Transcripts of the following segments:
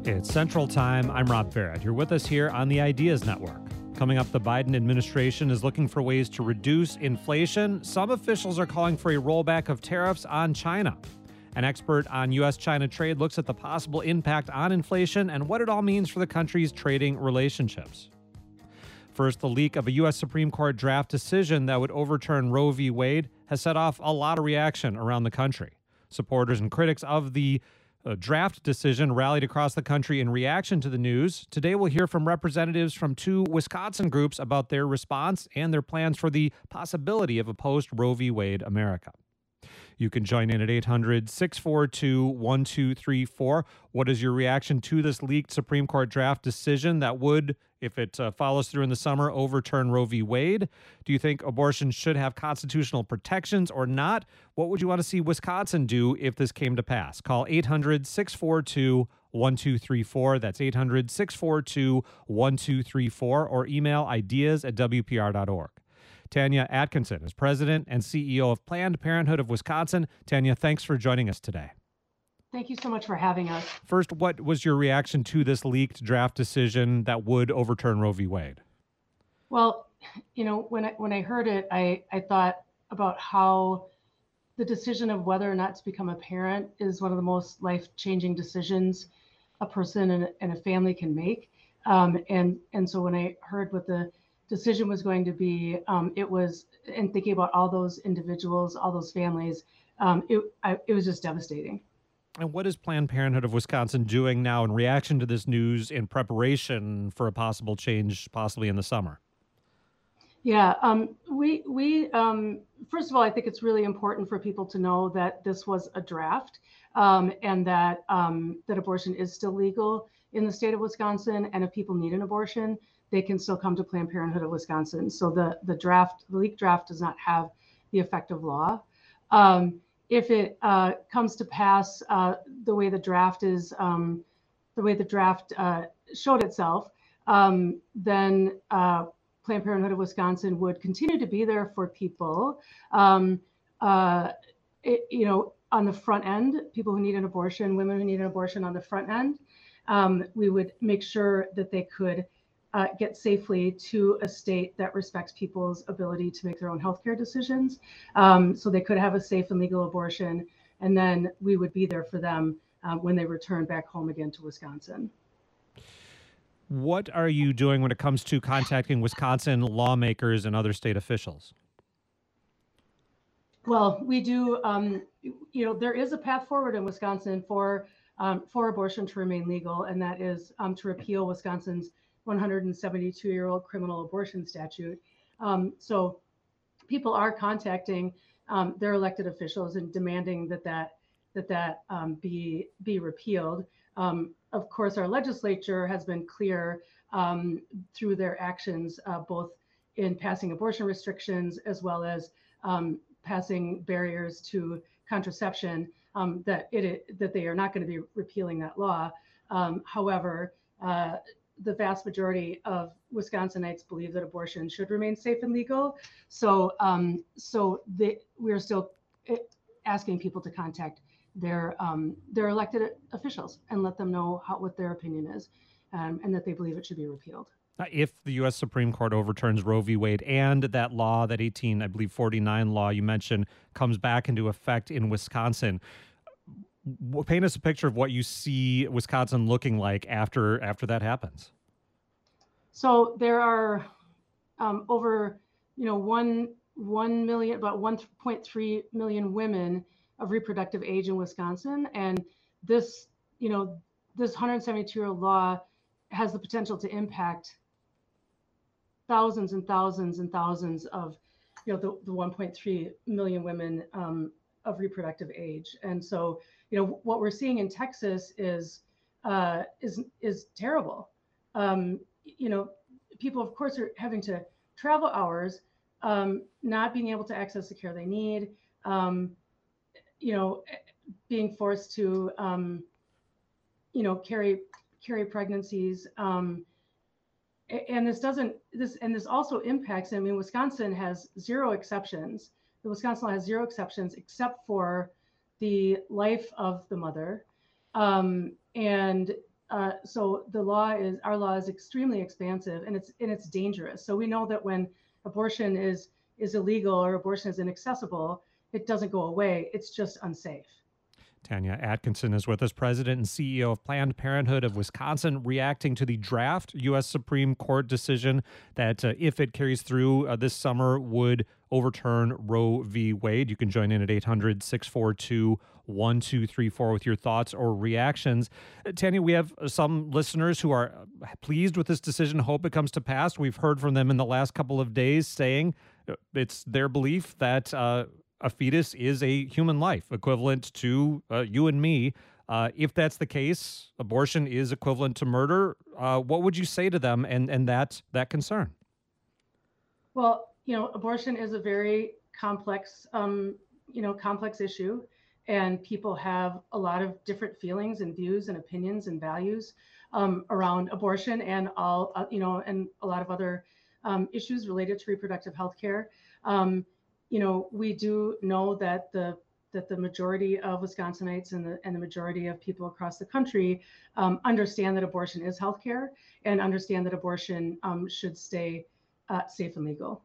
It's Central Time. I'm Rob Barrett. You're with us here on the Ideas Network. Coming up, the Biden administration is looking for ways to reduce inflation. Some officials are calling for a rollback of tariffs on China. An expert on U.S.-China trade looks at the possible impact on inflation and what it all means for the country's trading relationships. First, the leak of a U.S. Supreme Court draft decision that would overturn Roe v. Wade has set off a lot of reaction around the country. Supporters and critics of the draft decision rallied across the country in reaction to the news. Today, we'll hear from representatives from two Wisconsin groups about their response and their plans for the possibility of a post-Roe v. Wade America. You can join in at 800-642-1234. What is your reaction to this leaked Supreme Court draft decision that would, if it follows through in the summer, overturn Roe v. Wade? Do you think abortion should have constitutional protections or not? What would you want to see Wisconsin do if this came to pass? Call 800-642-1234. That's 800-642-1234 or email ideas@wpr.org. Tanya Atkinson is president and CEO of Planned Parenthood of Wisconsin. Tanya, thanks for joining us today. Thank you so much for having us. First, what was your reaction to this leaked draft decision that would overturn Roe v. Wade? Well, you know, when I heard it, I thought about how the decision of whether or not to become a parent is one of the most life-changing decisions a person and a family can make. And so when I heard what the decision was going to be, it was, and thinking about all those individuals, all those families, it was just devastating. And what is Planned Parenthood of Wisconsin doing now in reaction to this news in preparation for a possible change, possibly in the summer? Yeah, we first of all, I think it's really important for people to know that this was a draft, and that abortion is still legal in the state of Wisconsin, and if people need an abortion, they can still come to Planned Parenthood of Wisconsin. So the leaked draft does not have the effect of law. If it comes to pass the way the draft showed itself, then Planned Parenthood of Wisconsin would continue to be there for people, on the front end, people who need an abortion, women who need an abortion on the front end. We would make sure that they could get safely to a state that respects people's ability to make their own healthcare decisions. So they could have a safe and legal abortion, and then we would be there for them when they return back home again to Wisconsin. What are you doing when it comes to contacting Wisconsin lawmakers and other state officials? Well, we do, there is a path forward in Wisconsin for abortion to remain legal, and that is to repeal Wisconsin's 172-year-old criminal abortion statute. So people are contacting their elected officials and demanding that be repealed. Of course, our legislature has been clear through their actions, both in passing abortion restrictions as well as passing barriers to contraception, that they are not going to be repealing that law. However, the vast majority of Wisconsinites believe that abortion should remain safe and legal. So, we're still asking people to contact their elected officials and let them know what their opinion is, and that they believe it should be repealed. If the U.S. Supreme Court overturns Roe v. Wade and that law, that 49 law you mentioned, comes back into effect in Wisconsin, paint us a picture of what you see Wisconsin looking like after that happens. So there are over 1 million, about 1.3 million women of reproductive age in Wisconsin, and this 172-year-old law has the potential to impact thousands and thousands and thousands of the 1.3 million women of reproductive age. And so what we're seeing in Texas is terrible. People, of course, are having to travel hours, not being able to access the care they need, being forced to, carry pregnancies. And this also impacts, Wisconsin has zero exceptions. The Wisconsin law has zero exceptions except for the life of the mother. And so our law is extremely expansive, and it's dangerous. So we know that when abortion is illegal or abortion is inaccessible, it doesn't go away. It's just unsafe. Tanya Atkinson is with us, president and CEO of Planned Parenthood of Wisconsin, reacting to the draft U.S. Supreme Court decision that, if it carries through this summer, would overturn Roe v. Wade. You can join in at 800-642-1234 with your thoughts or reactions. Tanya, we have some listeners who are pleased with this decision, hope it comes to pass. We've heard from them in the last couple of days saying it's their belief that a fetus is a human life, equivalent to you and me. If that's the case, abortion is equivalent to murder. What would you say to them and that concern? Well, abortion is a very complex, complex issue, and people have a lot of different feelings and views and opinions and values around abortion and and a lot of other issues related to reproductive health care. We do know that the majority of Wisconsinites and the majority of people across the country understand that abortion is healthcare and understand that abortion should stay safe and legal.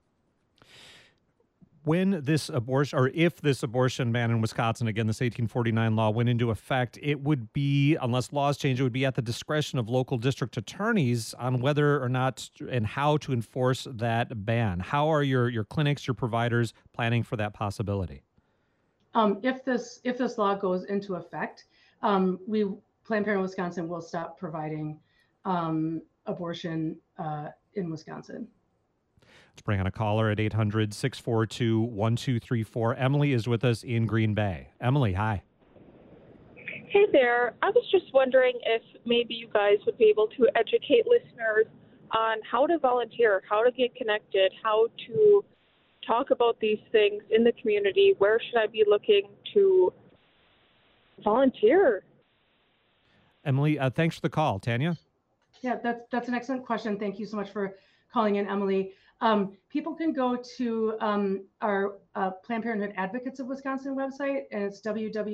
When this abortion, or if this abortion ban in Wisconsin, again, this 1849 law went into effect, it would be, unless laws change, it would be at the discretion of local district attorneys on whether or not and how to enforce that ban. How are your clinics, your providers planning for that possibility? If this law goes into effect, Planned Parenthood Wisconsin will stop providing abortion in Wisconsin. Let's bring on a caller at 800-642-1234. Emily is with us in Green Bay. Emily, hi. Hey there. I was just wondering if maybe you guys would be able to educate listeners on how to volunteer, how to get connected, how to talk about these things in the community. Where should I be looking to volunteer? Emily, thanks for the call. Tanya? Yeah, that's an excellent question. Thank you so much for calling in, Emily. People can go to our Planned Parenthood Advocates of Wisconsin website, and it's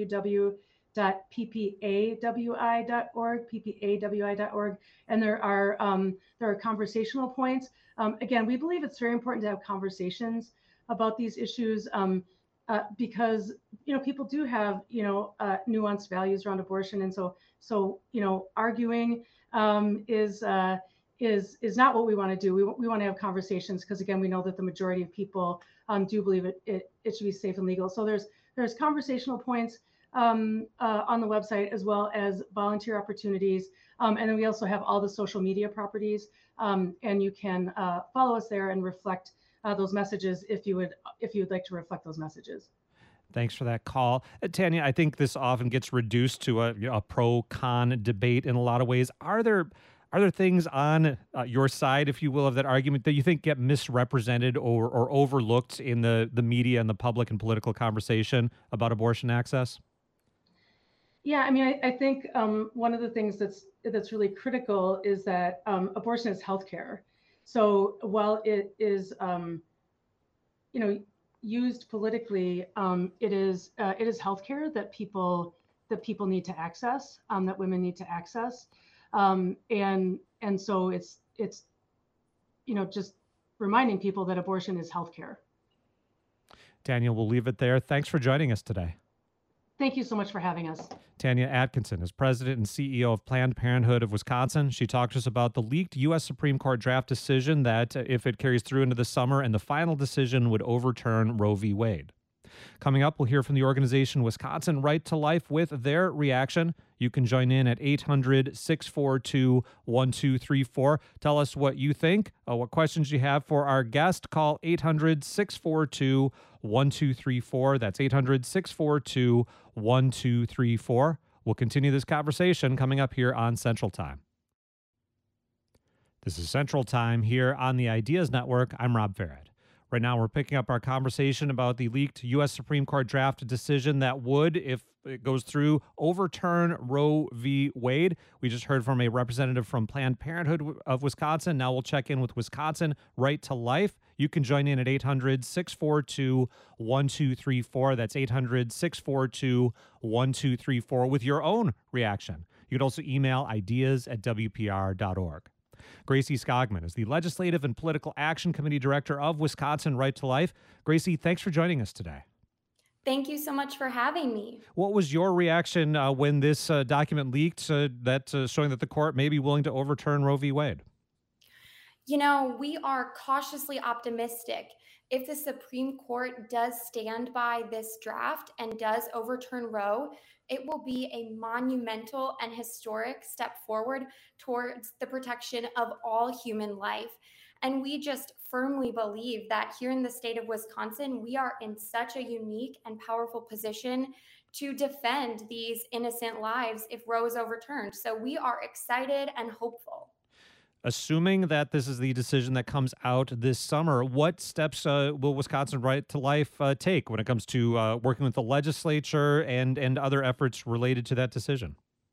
www.ppawi.org, ppawi.org, and there are conversational points. Again, we believe it's very important to have conversations about these issues because people do have nuanced values around abortion, and so arguing is not what we want to do. We want to have conversations because, again, we know that the majority of people do believe it should be safe and legal. So there's conversational points on the website, as well as volunteer opportunities, and then we also have all the social media properties, and you can follow us there and reflect those messages if you would like to reflect those messages. Thanks for that call. Tanya, I think this often gets reduced to a pro-con debate in a lot of ways. Are there things on your side, if you will, of that argument that you think get misrepresented or overlooked in the media and the public and political conversation about abortion access? Yeah, I mean, I think one of the things that's really critical is that abortion is healthcare. So while it is, used politically, it is healthcare that people need to access, that women need to access. And so it's just reminding people that abortion is healthcare. Daniel, we'll leave it there. Thanks for joining us today. Thank you so much for having us. Tanya Atkinson is president and CEO of Planned Parenthood of Wisconsin. She talked to us about the leaked U.S. Supreme Court draft decision that, if it carries through into the summer, and the final decision would overturn Roe v. Wade. Coming up, we'll hear from the organization Wisconsin Right to Life with their reaction. You can join in at 800-642-1234. Tell us what you think, what questions you have for our guest. Call 800-642-1234. That's 800-642-1234. We'll continue this conversation coming up here on Central Time. This is Central Time here on the Ideas Network. I'm Rob Farad. Right now, we're picking up our conversation about the leaked U.S. Supreme Court draft decision that would, if it goes through, overturn Roe v. Wade. We just heard from a representative from Planned Parenthood of Wisconsin. Now we'll check in with Wisconsin Right to Life. You can join in at 800-642-1234. That's 800-642-1234 with your own reaction. You can also email ideas@wpr.org. Gracie Skogman is the Legislative and Political Action Committee Director of Wisconsin Right to Life. Gracie, thanks for joining us today. Thank you so much for having me. What was your reaction when this document leaked showing that the court may be willing to overturn Roe v. Wade? You know, we are cautiously optimistic. If the Supreme Court does stand by this draft and does overturn Roe, it will be a monumental and historic step forward towards the protection of all human life. And we just firmly believe that here in the state of Wisconsin, we are in such a unique and powerful position to defend these innocent lives if Roe is overturned. So we are excited and hopeful. Assuming that this is the decision that comes out this summer, what steps will Wisconsin Right to Life take when it comes to working with the legislature and other efforts related to that decision?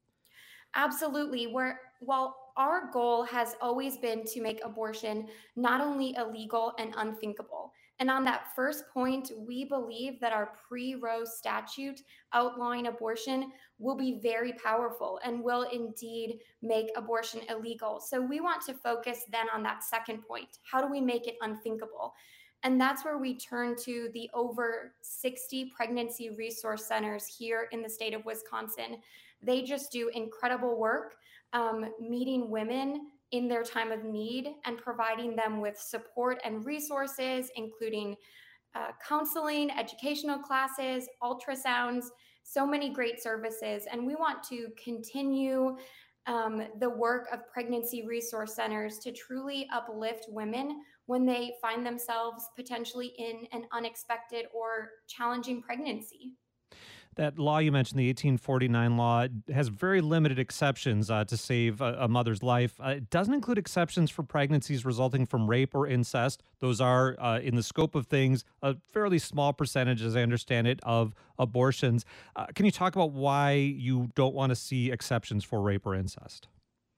Absolutely. While our goal has always been to make abortion not only illegal and unthinkable. And on that first point, we believe that our pre-Roe statute outlawing abortion will be very powerful and will indeed make abortion illegal. So we want to focus then on that second point. How do we make it unthinkable? And that's where we turn to the over 60 pregnancy resource centers here in the state of Wisconsin. They just do incredible work, meeting women in their time of need and providing them with support and resources, including counseling, educational classes, ultrasounds, so many great services. And we want to continue the work of pregnancy resource centers to truly uplift women when they find themselves potentially in an unexpected or challenging pregnancy. That law you mentioned, the 1849 law, has very limited exceptions to save a mother's life. It doesn't include exceptions for pregnancies resulting from rape or incest. Those are, in the scope of things, a fairly small percentage, as I understand it, of abortions. Can you talk about why you don't want to see exceptions for rape or incest?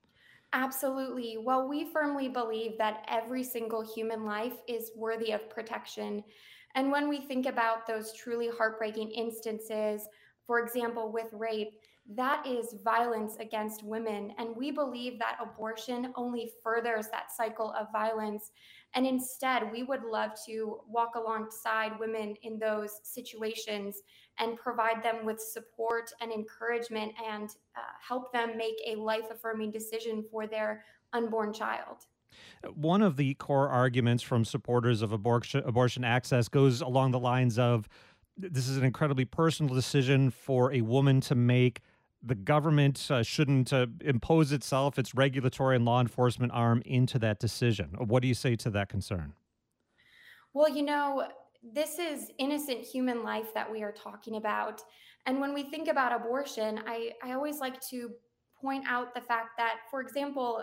Absolutely. Well, we firmly believe that every single human life is worthy of protection. And when we think about those truly heartbreaking instances, for example, with rape, that is violence against women. And we believe that abortion only furthers that cycle of violence. And instead, we would love to walk alongside women in those situations and provide them with support and encouragement and help them make a life-affirming decision for their unborn child. One of the core arguments from supporters of abortion access goes along the lines of this is an incredibly personal decision for a woman to make. The government shouldn't impose itself, its regulatory and law enforcement arm, into that decision. What do you say to that concern? Well, you know, this is innocent human life that we are talking about. And when we think about abortion, I always like to point out the fact that, for example,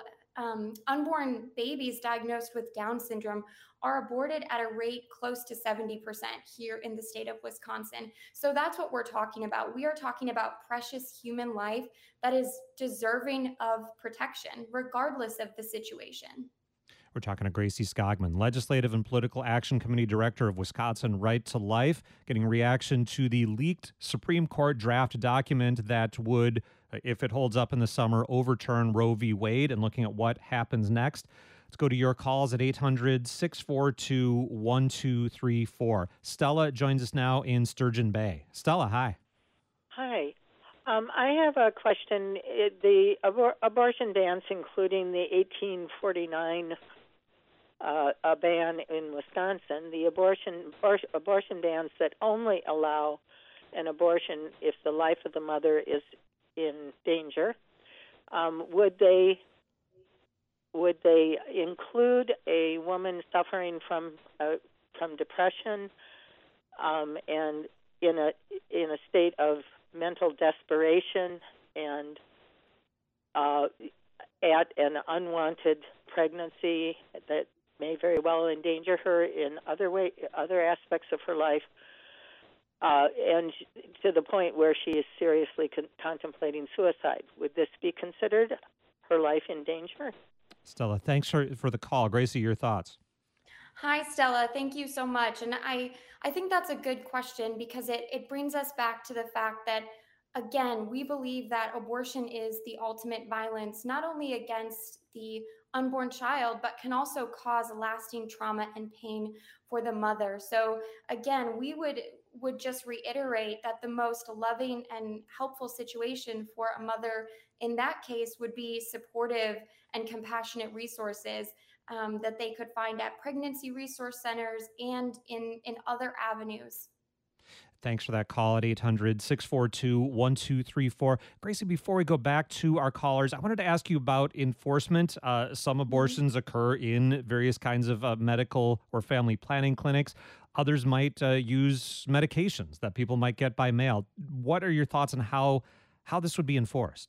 unborn babies diagnosed with Down syndrome are aborted at a rate close to 70% here in the state of Wisconsin. So that's what we're talking about. We are talking about precious human life that is deserving of protection, regardless of the situation. We're talking to Gracie Skogman, Legislative and Political Action Committee Director of Wisconsin Right to Life, getting reaction to the leaked Supreme Court draft document that would, if it holds up in the summer, overturn Roe v. Wade, and looking at what happens next. Let's go to your calls at 800-642-1234. Stella joins us now in Sturgeon Bay. Stella, hi. Hi. I have a question. The abortion bans, including the 1849 a ban in Wisconsin, the abortion bans that only allow an abortion if the life of the mother is in danger, would they include a woman suffering from depression and in a state of mental desperation and at an unwanted pregnancy that may very well endanger her in other aspects of her life, and to the point where she is seriously contemplating suicide? Would this be considered her life in danger? Stella, thanks for the call. Gracie, your thoughts? Hi, Stella. Thank you so much. And I think that's a good question because it brings us back to the fact that again, we believe that abortion is the ultimate violence, not only against the unborn child, but can also cause lasting trauma and pain for the mother. So again, we would just reiterate that the most loving and helpful situation for a mother in that case would be supportive and compassionate resources that they could find at pregnancy resource centers and in other avenues. Thanks for that call at 800-642-1234. Gracie, before we go back to our callers, I wanted to ask you about enforcement. Some abortions occur in various kinds of medical or family planning clinics. Others might use medications that people might get by mail. What are your thoughts on how this would be enforced?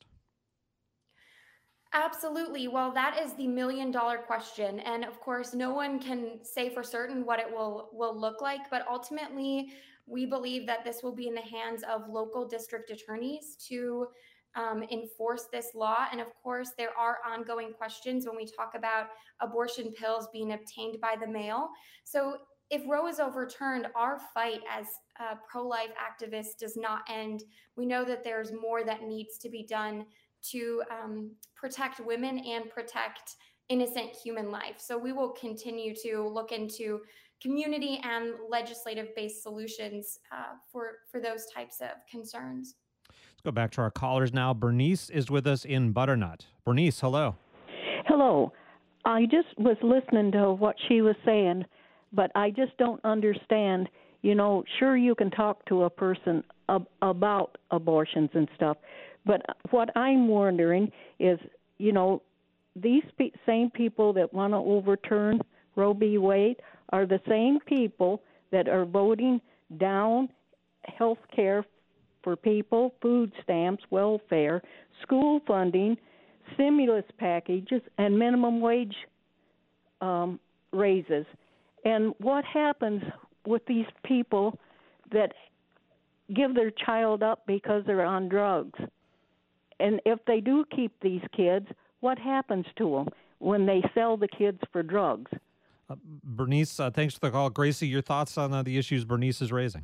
Absolutely. Well, that is the $1 million question. And of course, no one can say for certain what it will look like, but ultimately, we believe that this will be in the hands of local district attorneys to enforce this law. And of course, there are ongoing questions when we talk about abortion pills being obtained by the mail. So if Roe is overturned, our fight as pro-life activists does not end. We know that there's more that needs to be done to protect women and protect innocent human life. So we will continue to look into community and legislative-based solutions for those types of concerns. Let's go back to our callers now. Bernice is with us in Butternut. Bernice, hello. Hello. I just was listening to what she was saying, but I just don't understand. Sure, you can talk to a person about abortions and stuff, but what I'm wondering is, these same people that want to overturn Roe v. Wade are the same people that are voting down health care for people, food stamps, welfare, school funding, stimulus packages, and minimum wage raises. And what happens with these people that give their child up because they're on drugs? And if they do keep these kids, what happens to them when they sell the kids for drugs? Bernice, thanks for the call. Gracie, your thoughts on the issues Bernice is raising?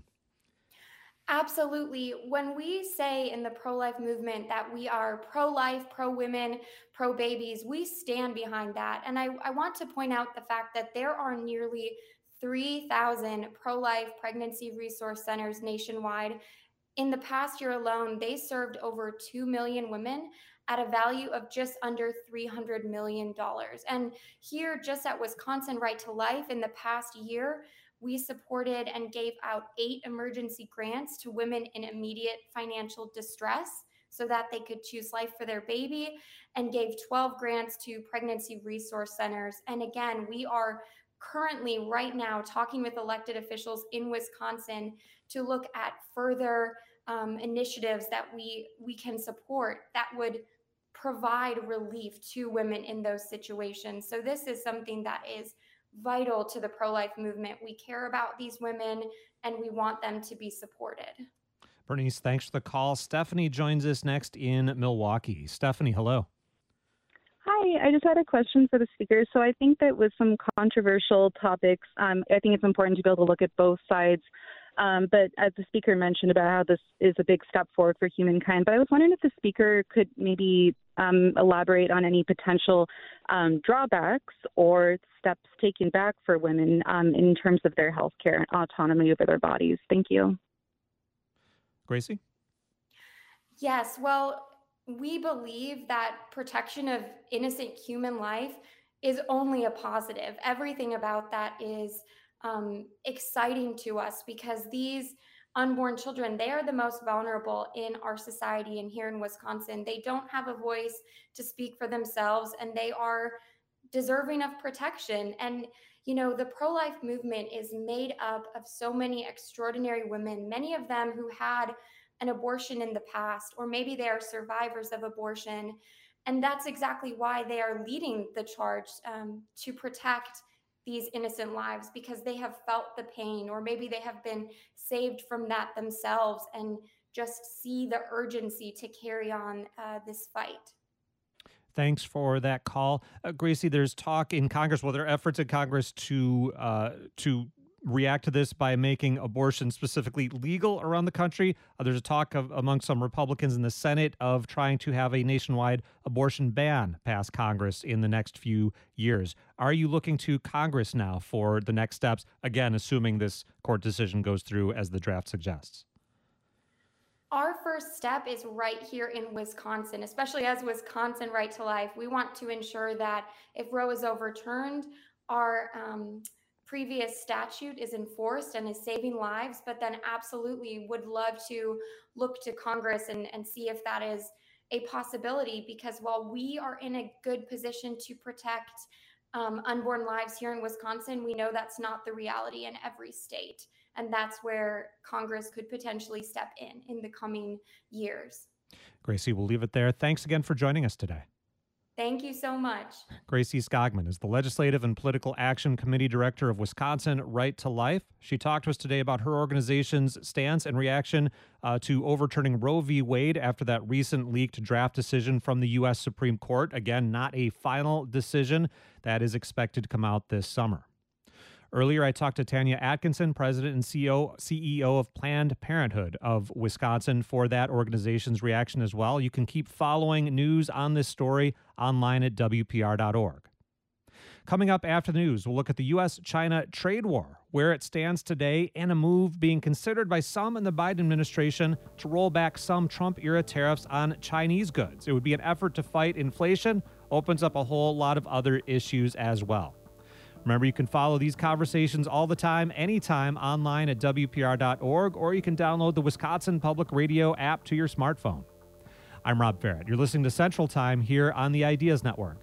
Absolutely. When we say in the pro-life movement that we are pro-life, pro-women, pro-babies, we stand behind that. And I want to point out the fact that there are nearly 3,000 pro-life pregnancy resource centers nationwide. In the past year alone, they served over 2 million women at a value of just under $300 million. And here, just at Wisconsin Right to Life, in the past year, we supported and gave out 8 emergency grants to women in immediate financial distress so that they could choose life for their baby, and gave 12 grants to pregnancy resource centers. And again, we are currently right now talking with elected officials in Wisconsin to look at further initiatives that we can support that would provide relief to women in those situations. So this is something that is vital to the pro-life movement. We care about these women and we want them to be supported. Bernice, thanks for the call. Stephanie joins us next in Milwaukee. Stephanie, hello. Hi, I just had a question for the speaker. So I think that with some controversial topics, I think it's important to be able to look at both sides. But as the speaker mentioned about how this is a big step forward for humankind, but I was wondering if the speaker could maybe elaborate on any potential drawbacks or steps taken back for women in terms of their health care and autonomy over their bodies. Thank you. Gracie? Yes, well, we believe that protection of innocent human life is only a positive. Everything about that is exciting to us because these unborn children, they are the most vulnerable in our society. And here in Wisconsin, they don't have a voice to speak for themselves, and they are deserving of protection. And, the pro-life movement is made up of so many extraordinary women, many of them who had an abortion in the past, or maybe they are survivors of abortion. And that's exactly why they are leading the charge to protect these innocent lives, because they have felt the pain, or maybe they have been saved from that themselves and just see the urgency to carry on this fight. Thanks for that call. Gracie, there's talk in Congress, there are efforts in Congress to react to this by making abortion specifically legal around the country. There's a talk among some Republicans in the Senate of trying to have a nationwide abortion ban pass Congress in the next few years. Are you looking to Congress now for the next steps, again, assuming this court decision goes through as the draft suggests? Our first step is right here in Wisconsin, especially as Wisconsin Right to Life. We want to ensure that if Roe is overturned, our previous statute is enforced and is saving lives, but then absolutely would love to look to Congress and see if that is a possibility, because while we are in a good position to protect unborn lives here in Wisconsin, we know that's not the reality in every state. And that's where Congress could potentially step in the coming years. Gracie, we'll leave it there. Thanks again for joining us today. Thank you so much. Gracie Skogman is the Legislative and Political Action Committee Director of Wisconsin Right to Life. She talked to us today about her organization's stance and reaction to overturning Roe v. Wade after that recent leaked draft decision from the U.S. Supreme Court. Again, not a final decision that is expected to come out this summer. Earlier, I talked to Tanya Atkinson, President and CEO of Planned Parenthood of Wisconsin, for that organization's reaction as well. You can keep following news on this story online at WPR.org. Coming up after the news, we'll look at the U.S.-China trade war, where it stands today, and a move being considered by some in the Biden administration to roll back some Trump-era tariffs on Chinese goods. It would be an effort to fight inflation, opens up a whole lot of other issues as well. Remember, you can follow these conversations all the time, anytime, online at WPR.org, or you can download the Wisconsin Public Radio app to your smartphone. I'm Rob Barrett. You're listening to Central Time here on the Ideas Network.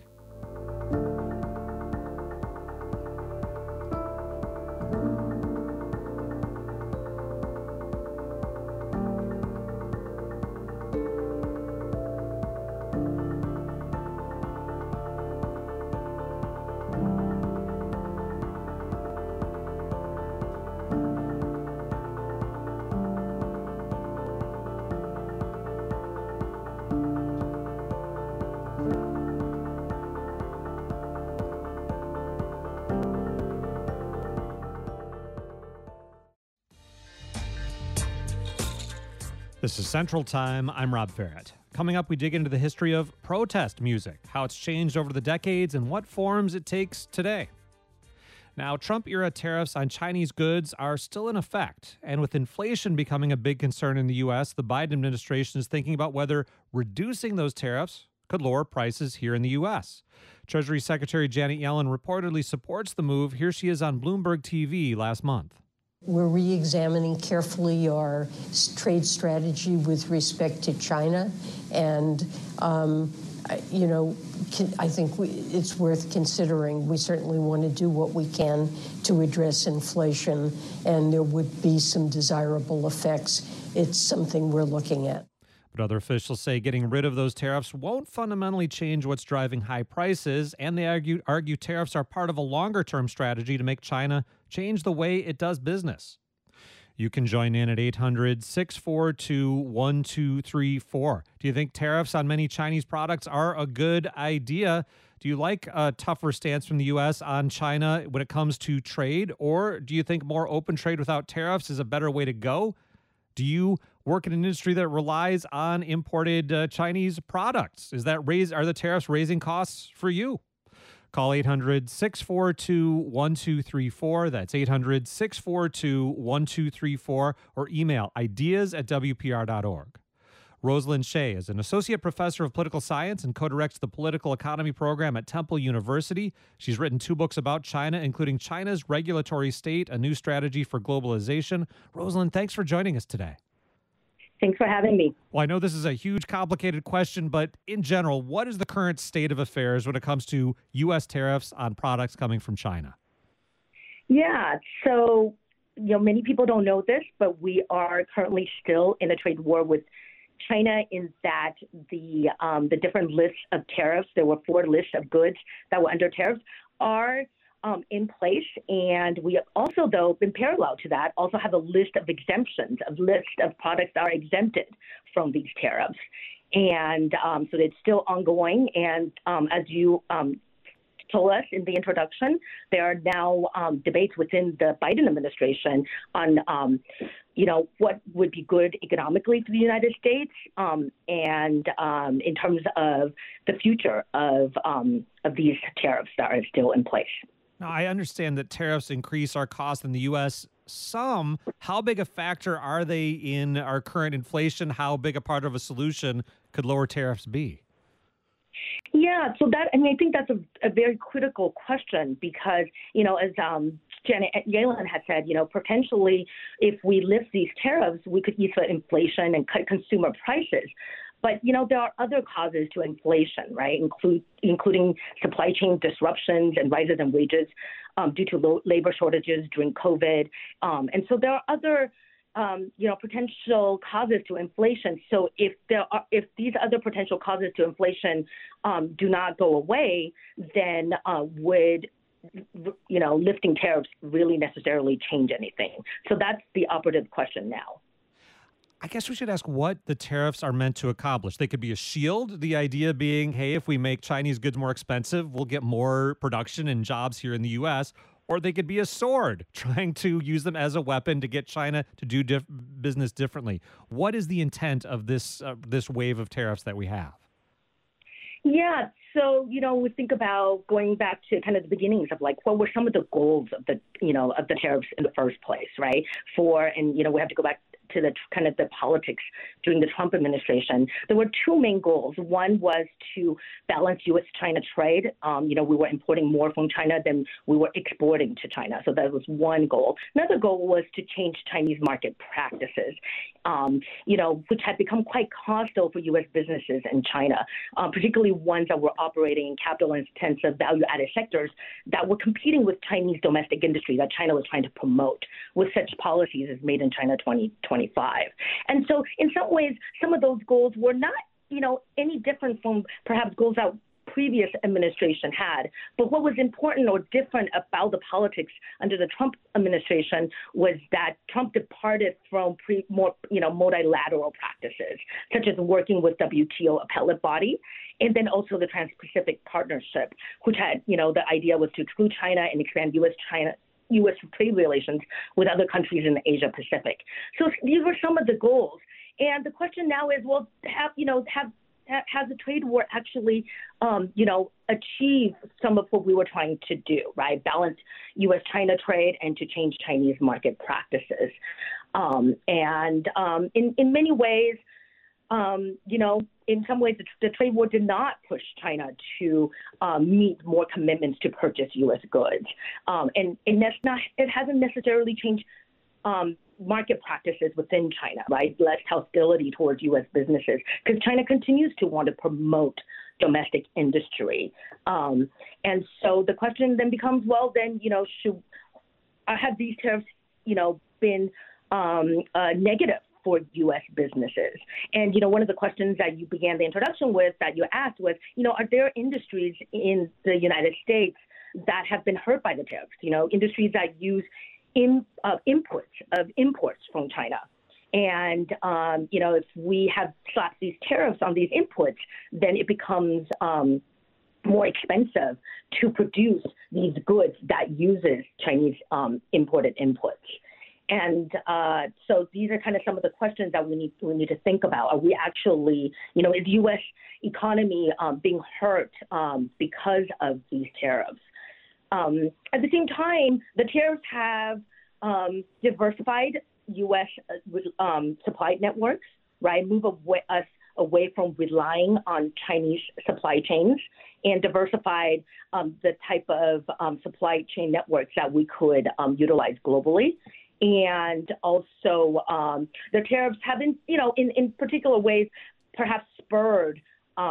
This is Central Time. I'm Rob Barrett. Coming up, we dig into the history of protest music, how it's changed over the decades, and what forms it takes today. Now, Trump-era tariffs on Chinese goods are still in effect, and with inflation becoming a big concern in the U.S., the Biden administration is thinking about whether reducing those tariffs could lower prices here in the U.S. Treasury Secretary Janet Yellen reportedly supports the move. Here she is on Bloomberg TV last month. We're re-examining carefully our trade strategy with respect to China, and I think it's worth considering. We certainly want to do what we can to address inflation, and there would be some desirable effects. It's something we're looking at. But other officials say getting rid of those tariffs won't fundamentally change what's driving high prices, and they argue tariffs are part of a longer-term strategy to make China change the way it does business. You can join in at 800-642-1234. Do you think tariffs on many Chinese products are a good idea? Do you like a tougher stance from the U.S. on China when it comes to trade, or do you think more open trade without tariffs is a better way to go? Do you work in an industry that relies on imported Chinese products? Are the tariffs raising costs for you? Call 800-642-1234. That's 800-642-1234, or email ideas@WPR.org. Rosalind Shea is an associate professor of political science and co-directs the political economy program at Temple University. She's written 2 books about China, including China's Regulatory State, A New Strategy for Globalization. Rosalind, thanks for joining us today. Thanks for having me. Well, I know this is a huge, complicated question, but in general, what is the current state of affairs when it comes to U.S. tariffs on products coming from China? Yeah, so many people don't know this, but we are currently still in a trade war with China, in that the different lists of tariffs, there were 4 lists of goods that were under tariffs, are in place. And we also, though, in parallel to that, also have a list of exemptions, a list of products that are exempted from these tariffs. And so it's still ongoing. And as you told us in the introduction, there are now debates within the Biden administration on, what would be good economically for the United States, and in terms of the future of these tariffs that are still in place. Now, I understand that tariffs increase our costs in the U.S. some. How big a factor are they in our current inflation? How big a part of a solution could lower tariffs be? Yeah, so I think that's a very critical question because, as Janet Yellen had said, potentially if we lift these tariffs, we could ease inflation and cut consumer prices. But, there are other causes to inflation, right, including supply chain disruptions and rises in wages due to low labor shortages during COVID. And so there are other potential causes to inflation. So if these other potential causes to inflation do not go away, then would lifting tariffs really necessarily change anything? So that's the operative question now. I guess we should ask what the tariffs are meant to accomplish. They could be a shield, the idea being, hey, if we make Chinese goods more expensive, we'll get more production and jobs here in the U.S., or they could be a sword, trying to use them as a weapon to get China to do business differently. What is the intent of this wave of tariffs that we have? Yeah, so we think about going back to kind of the beginnings of what were some of the goals of the tariffs in the first place, right? We have to go back to the kind of the politics during the Trump administration. There were two main goals. One was to balance U.S.-China trade. We were importing more from China than we were exporting to China. So that was one goal. Another goal was to change Chinese market practices, which had become quite hostile for U.S. businesses in China, particularly ones that were operating in capital-intensive, value-added sectors that were competing with Chinese domestic industry that China was trying to promote with such policies as Made in China 2025. And so in some ways, some of those goals were not, any different from perhaps goals that previous administration had. But what was important or different about the politics under the Trump administration was that Trump departed from more multilateral practices, such as working with WTO appellate body, and then also the Trans-Pacific Partnership, which had, the idea was to exclude China and expand U.S. trade relations with other countries in the Asia Pacific. So these were some of the goals. And the question now is, well, has the trade war actually, achieved some of what we were trying to do, right? Balance U.S.-China trade and to change Chinese market practices. In many ways, in some ways, the trade war did not push China to meet more commitments to purchase U.S. goods, and it hasn't necessarily changed market practices within China, right? Less hostility towards U.S. businesses because China continues to want to promote domestic industry, and so the question then becomes, well, then have these tariffs been negative for U.S. businesses? And, one of the questions that you began the introduction with that you asked was, are there industries in the United States that have been hurt by the tariffs? Industries that use imports from China. And, if we have slapped these tariffs on these imports, then it becomes more expensive to produce these goods that uses Chinese imported inputs. And so these are kind of some of the questions that we need to think about. Are we actually, is the U.S. economy being hurt because of these tariffs? At the same time, the tariffs have diversified U.S. supply networks, right? Move us away from relying on Chinese supply chains and diversified the type of supply chain networks that we could utilize globally. And also, the tariffs haven't, in particular ways, perhaps spurred,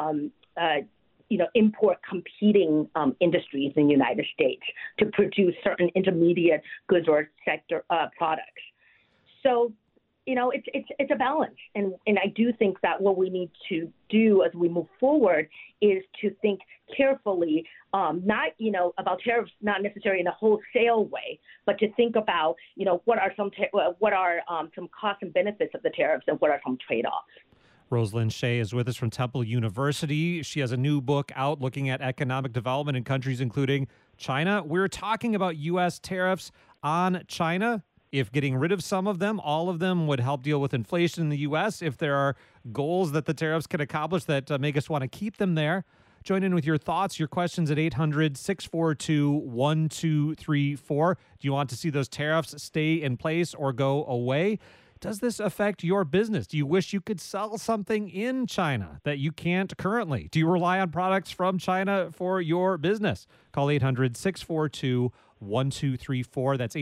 import competing industries in the United States to produce certain intermediate goods or sector products. So, it's a balance. And I do think that what we need to do as we move forward is to think carefully, not, about tariffs, not necessarily in a wholesale way, but to think about, what are some costs and benefits of the tariffs and what are some trade-offs. Rosalind Shea is with us from Temple University. She has a new book out looking at economic development in countries including China. We're talking about U.S. tariffs on China. If getting rid of some of them, all of them would help deal with inflation in the U.S. If there are goals that the tariffs can accomplish that make us want to keep them there. Join in with your thoughts, your questions at 800-642-1234. Do you want to see those tariffs stay in place or go away? Does this affect your business? Do you wish you could sell something in China that you can't currently? Do you rely on products from China for your business? Call 800-642-1234. That's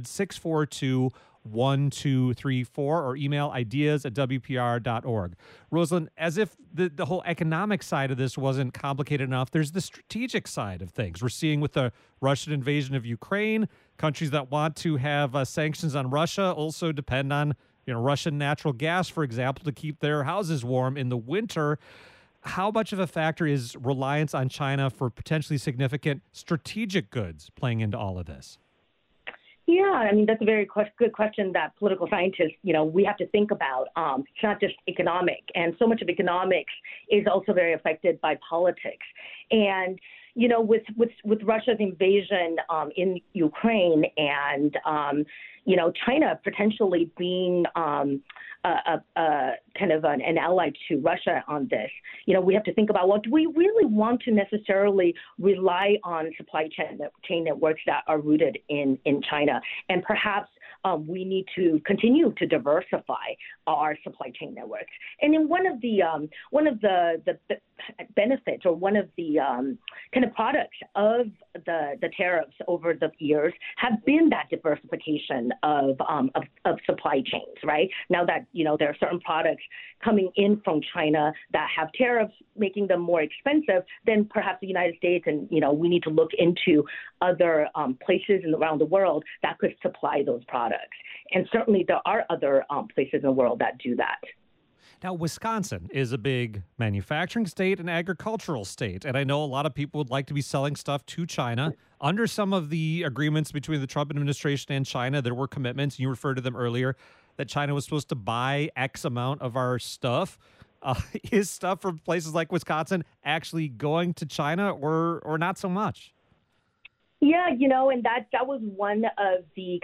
800-642-1234 or email ideas@wpr.org. Rosalind, as if the whole economic side of this wasn't complicated enough, there's the strategic side of things. We're seeing with the Russian invasion of Ukraine, countries that want to have sanctions on Russia also depend on Russian natural gas, for example, to keep their houses warm in the winter. How much of a factor is reliance on China for potentially significant strategic goods playing into all of this? Yeah, I mean, that's a very good question that political scientists, we have to think about. It's not just economic, and so much of economics is also very affected by politics. And, with Russia's invasion in Ukraine and, China potentially being kind of an ally to Russia on this, we have to think about, well, do we really want to necessarily rely on supply chain networks that are rooted in China? And perhaps we need to continue to diversify our supply chain networks. And in one of the benefits or one of the kind of products of the tariffs over the years have been that diversification of supply chains, right? Now that, there are certain products coming in from China that have tariffs making them more expensive, then perhaps the United States and, we need to look into other places around the world that could supply those products. And certainly there are other places in the world that do that. Now, Wisconsin is a big manufacturing state and agricultural state, and I know a lot of people would like to be selling stuff to China. Under some of the agreements between the Trump administration and China, there were commitments, and you referred to them earlier, that China was supposed to buy X amount of our stuff. Is stuff from places like Wisconsin actually going to China or not so much? Yeah, and that was one of the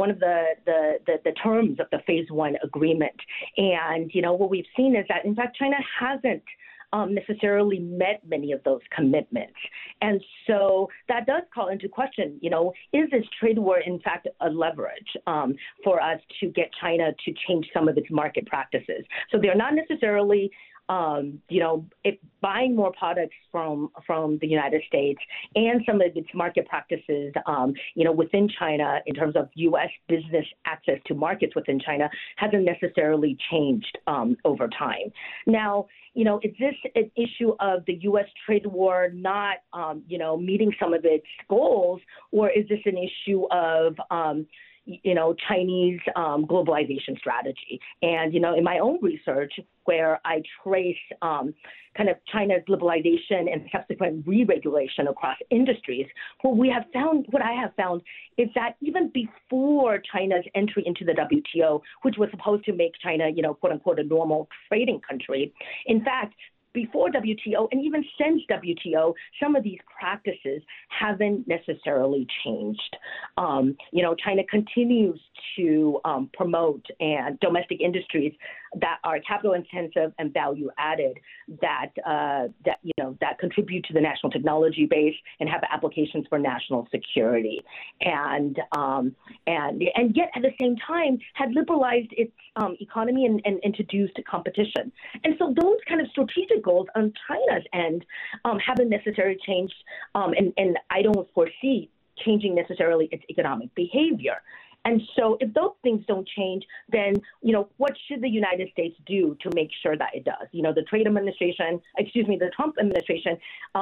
terms of the phase one agreement. And, what we've seen is that, in fact, China hasn't necessarily met many of those commitments. And so that does call into question, is this trade war, in fact, a leverage for us to get China to change some of its market practices? So they're not necessarily buying more products from the United States and some of its market practices, within China in terms of U.S. business access to markets within China hasn't necessarily changed over time. Now, is this an issue of the U.S. trade war not, meeting some of its goals, or is this an issue of Chinese globalization strategy? And, in my own research, where I trace kind of China's liberalization and subsequent re-regulation across industries, what I have found is that even before China's entry into the WTO, which was supposed to make China, quote unquote, a normal trading country, in fact, before WTO and even since WTO, some of these practices haven't necessarily changed. China continues to promote and domestic industries that are capital intensive and value added that contribute to the national technology base and have applications for national security, and yet at the same time had liberalized its economy and introduced competition. And so those kind of strategic goals on China's end haven't necessarily changed, and I don't foresee changing necessarily its economic behavior. And so if those things don't change, then, what should the United States do to make sure that it does? The the Trump administration,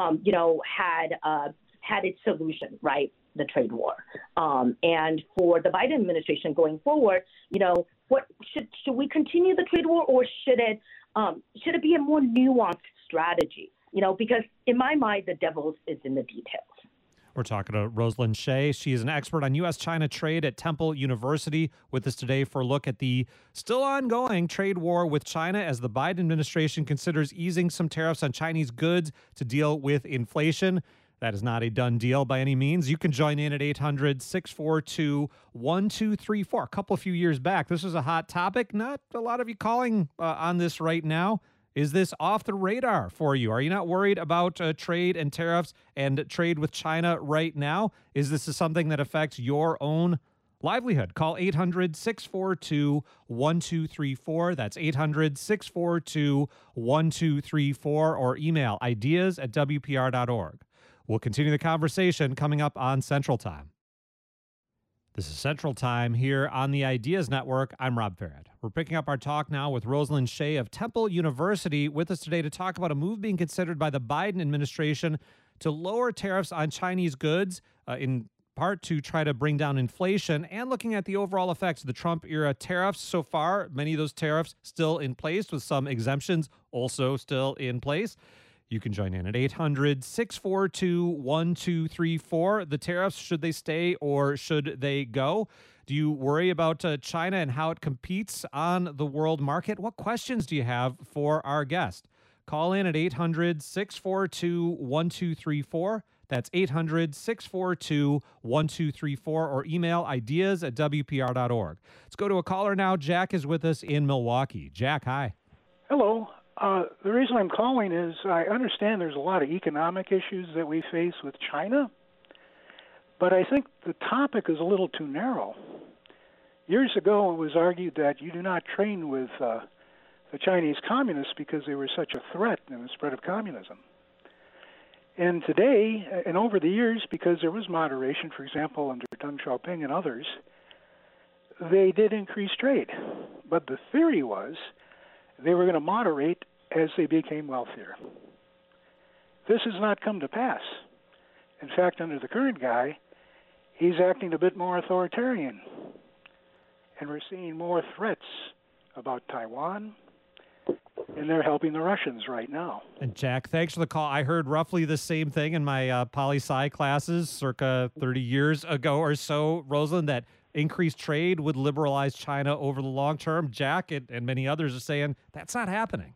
had its solution, right? The trade war. And for the Biden administration going forward, what should we continue the trade war, or should it be a more nuanced strategy? Because in my mind, the devil is in the details. We're talking to Rosalind Shea. She is an expert on U.S.-China trade at Temple University, with us today for a look at the still ongoing trade war with China as the Biden administration considers easing some tariffs on Chinese goods to deal with inflation. That is not a done deal by any means. You can join in at 800-642-1234. A couple few years back, this was a hot topic. Not a lot of you calling on this right now. Is this off the radar for you? Are you not worried about trade and tariffs and trade with China right now? Is this something that affects your own livelihood? Call 800-642-1234. That's 800-642-1234, or email ideas@wpr.org. We'll continue the conversation coming up on Central Time. This is Central Time here on the Ideas Network. I'm Rob Farad. We're picking up our talk now with Rosalind Shea of Temple University, with us today to talk about a move being considered by the Biden administration to lower tariffs on Chinese goods, in part to try to bring down inflation, and looking at the overall effects of the Trump-era tariffs so far. Many of those tariffs still in place, with some exemptions also still in place. You can join in at 800-642-1234. The tariffs, should they stay or should they go? Do you worry about China and how it competes on the world market? What questions do you have for our guest? Call in at 800-642-1234. That's 800-642-1234, or email ideas@wpr.org. Let's go to a caller now. Jack is with us in Milwaukee. Jack, hi. Hello. The reason I'm calling is I understand there's a lot of economic issues that we face with China, but I think the topic is a little too narrow. Years ago, it was argued that you do not trade with the Chinese communists because they were such a threat in the spread of communism. And today, and over the years, because there was moderation, for example, under Deng Xiaoping and others, they did increase trade. But the theory was they were going to moderate as they became wealthier. This has not come to pass. In fact, under the current guy, he's acting a bit more authoritarian. And we're seeing more threats about Taiwan, and they're helping the Russians right now. And Jack, thanks for the call. I heard roughly the same thing in my poli-sci classes circa 30 years ago or so, Rosalind, that increased trade would liberalize China over the long term. Jack and many others are saying that's not happening.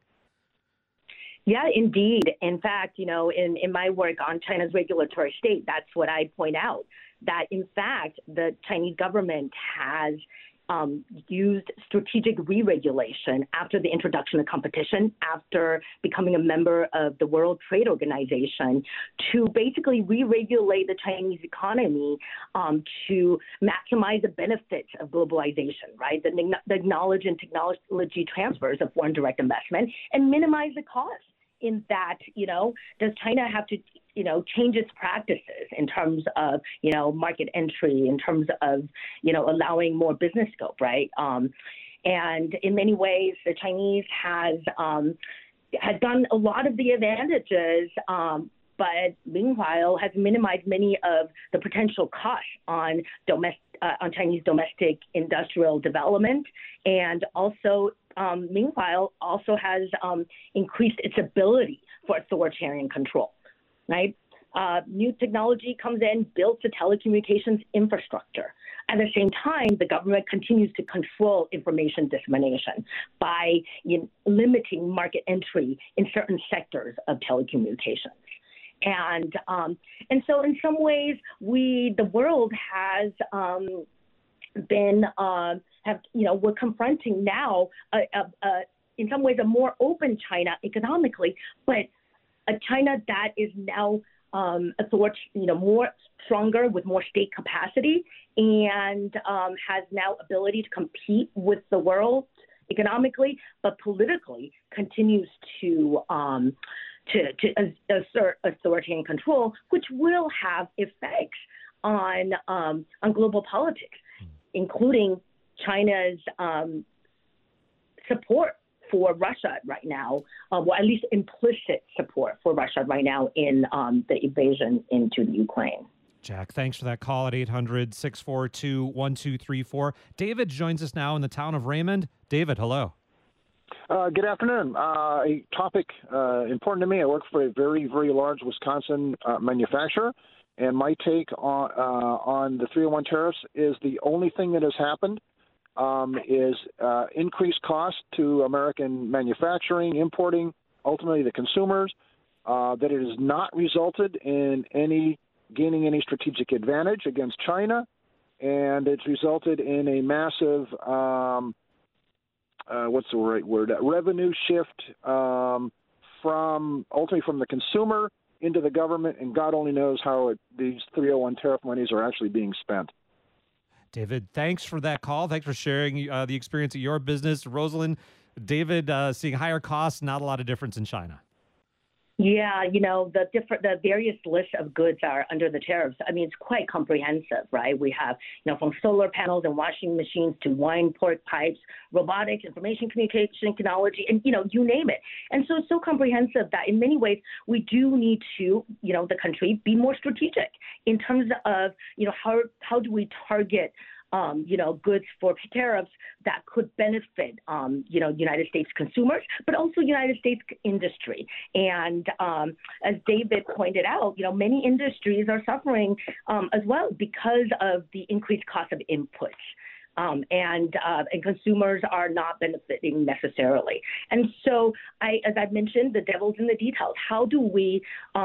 Yeah, indeed. In fact, in my work on China's regulatory state, that's what I point out, that in fact, the Chinese government has used strategic re-regulation after the introduction of competition, after becoming a member of the World Trade Organization, to basically re-regulate the Chinese economy to maximize the benefits of globalization, right? The knowledge and technology transfers of foreign direct investment, and minimize the cost. In that, does China have to, change its practices in terms of, market entry, in terms of, allowing more business scope, right? And in many ways, the Chinese had done a lot of the advantages, but meanwhile has minimized many of the potential costs on Chinese domestic industrial development, and also meanwhile also has increased its ability for authoritarian control, right? New technology comes in, builds the telecommunications infrastructure. At the same time, the government continues to control information dissemination by limiting market entry in certain sectors of telecommunications. And so in some ways, the world has we're confronting now in some ways a more open China economically, but a China that is now more stronger with more state capacity, and has now ability to compete with the world economically, but politically continues to assert authoritarian control, which will have effects on global politics, including China's support for Russia right now, or at least implicit support for Russia right now in the invasion into the Ukraine. Jack, thanks for that call at 800-642-1234. David joins us now in the town of Raymond. David, hello. Good afternoon. A topic important to me. I work for a very, very large Wisconsin manufacturer, And my take on the 301 tariffs is the only thing that has happened is increased cost to American manufacturing, importing, ultimately the consumers, that it has not resulted in gaining any strategic advantage against China, and it's resulted in a massive, what's the right word, revenue shift ultimately from the consumer into the government, and God only knows how these 301 tariff monies are actually being spent. David, thanks for that call. Thanks for sharing the experience of your business. Rosalind, David, seeing higher costs, not a lot of difference in China. Yeah, the various lists of goods are under the tariffs. I mean, it's quite comprehensive, right? We have, from solar panels and washing machines to wine port pipes, robotics, information communication technology, and, you name it. And so it's so comprehensive that in many ways we do need to, the country be more strategic in terms of, how do we target goods for tariffs that could benefit, United States consumers, but also United States industry. And as David pointed out, many industries are suffering as well because of the increased cost of inputs. And consumers are not benefiting necessarily. And so, as I've mentioned, the devil's in the details. How do we,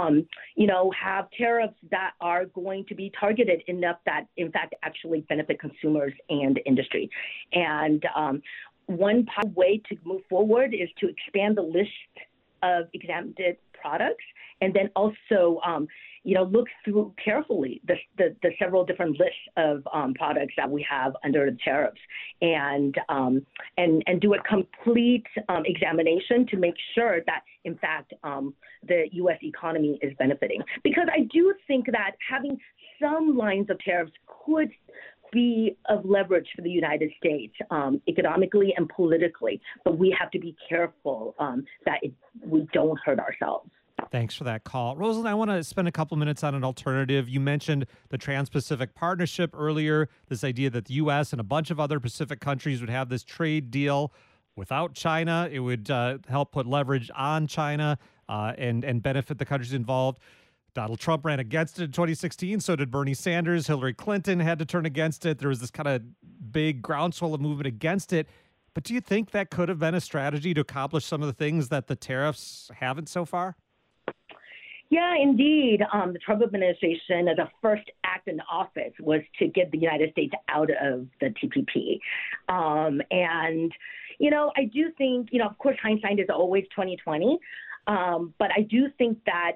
have tariffs that are going to be targeted enough that, in fact, actually benefit consumers and industry? And one way to move forward is to expand the list of exempted products, and then also, look through carefully the several different lists of products that we have under the tariffs, and do a complete examination to make sure that, in fact, the U.S. economy is benefiting. Because I do think that having some lines of tariffs could be of leverage for the United States economically and politically, but we have to be careful that we don't hurt ourselves. Thanks for that call. Rosalind, I want to spend a couple minutes on an alternative. You mentioned the Trans-Pacific Partnership earlier, this idea that the U.S. and a bunch of other Pacific countries would have this trade deal without China. It would help put leverage on China and benefit the countries involved. Donald Trump ran against it in 2016. So did Bernie Sanders. Hillary Clinton had to turn against it. There was this kind of big groundswell of movement against it. But do you think that could have been a strategy to accomplish some of the things that the tariffs haven't so far? Yeah, indeed. The Trump administration, the first act in office was to get the United States out of the TPP. And, I do think, of course, hindsight is always 20/20. But I do think that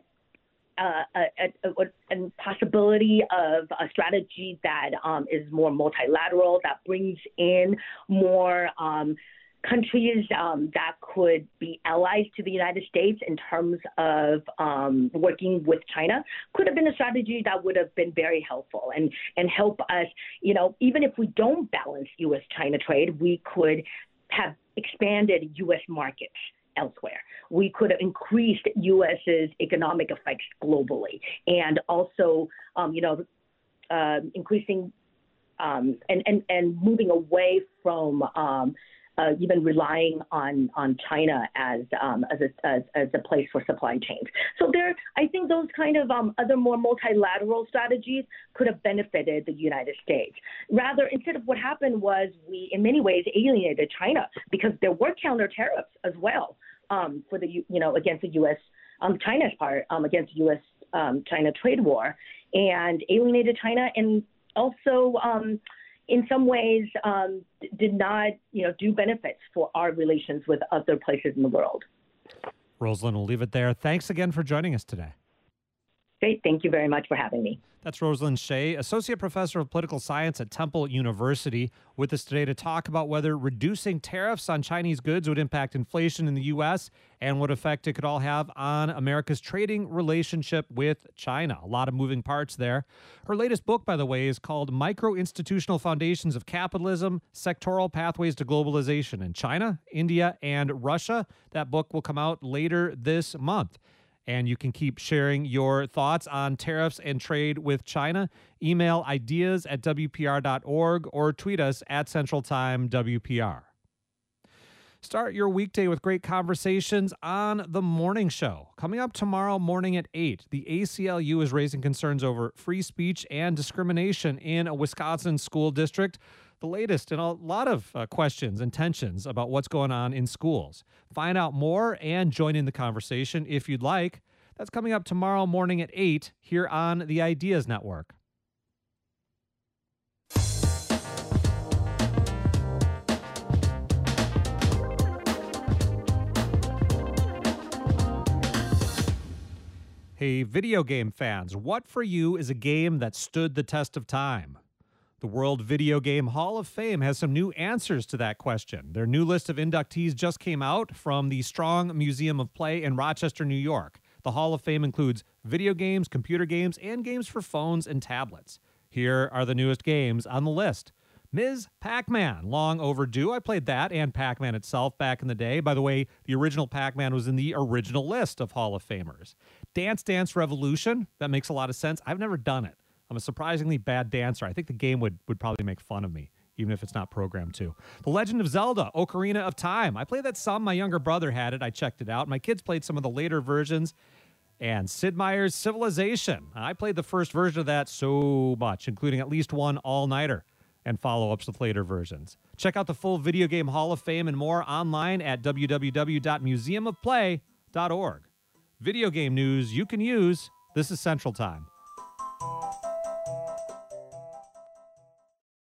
a possibility of a strategy that is more multilateral, that brings in more countries that could be allies to the United States in terms of working with China could have been a strategy that would have been very helpful and help us, even if we don't balance U.S.-China trade, we could have expanded U.S. markets elsewhere. We could have increased U.S.'s economic effects globally, and also, increasing and moving away from even relying on China as a place for supply chains. So I think those kind of other more multilateral strategies could have benefited the United States. Rather, instead of what happened was we, in many ways, alienated China because there were counter tariffs as well for the against the U.S. China's part against the U.S. China trade war, and alienated China, and also in some ways did not do benefits for our relations with other places in the world. Rosalind, we'll leave it there. Thanks again for joining us today. Great. Thank you very much for having me. That's Rosalind Shea, Associate Professor of Political Science at Temple University, with us today to talk about whether reducing tariffs on Chinese goods would impact inflation in the U.S. and what effect it could all have on America's trading relationship with China. A lot of moving parts there. Her latest book, by the way, is called Micro-Institutional Foundations of Capitalism, Sectoral Pathways to Globalization in China, India, and Russia. That book will come out later this month. And you can keep sharing your thoughts on tariffs and trade with China. Email ideas@wpr.org or tweet us @CentralTimeWPR. Start your weekday with great conversations on The Morning Show. Coming up tomorrow morning at 8, the ACLU is raising concerns over free speech and discrimination in a Wisconsin school district. The latest in a lot of questions and tensions about what's going on in schools. Find out more and join in the conversation if you'd like. That's coming up tomorrow morning at 8 here on the Ideas Network. Hey, video game fans, what for you is a game that stood the test of time? The World Video Game Hall of Fame has some new answers to that question. Their new list of inductees just came out from the Strong Museum of Play in Rochester, New York. The Hall of Fame includes video games, computer games, and games for phones and tablets. Here are the newest games on the list. Ms. Pac-Man, long overdue. I played that and Pac-Man itself back in the day. By the way, the original Pac-Man was in the original list of Hall of Famers. Dance Dance Revolution, that makes a lot of sense. I've never done it. I'm a surprisingly bad dancer. I think the game would probably make fun of me, even if it's not programmed to. The Legend of Zelda, Ocarina of Time. I played that some. My younger brother had it. I checked it out. My kids played some of the later versions. And Sid Meier's Civilization. I played the first version of that so much, including at least one all-nighter and follow-ups with later versions. Check out the full Video Game Hall of Fame and more online at www.museumofplay.org. Video game news you can use. This is Central Time.